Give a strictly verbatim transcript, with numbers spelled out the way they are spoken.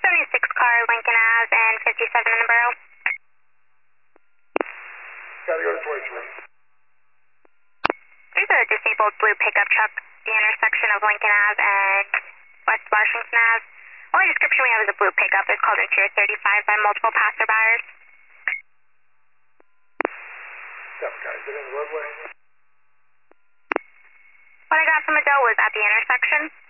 seventy-six car, Lincoln Ave and fifty-seven in the borough. Gotta go to twenty-three. There's a disabled blue pickup truck at the intersection of Lincoln Ave and West Washington Ave. Only description we have is a blue pickup. It's called Interior thirty-five by multiple passerbyers. Step guys, get in the roadway. What I got from Adele was at the intersection.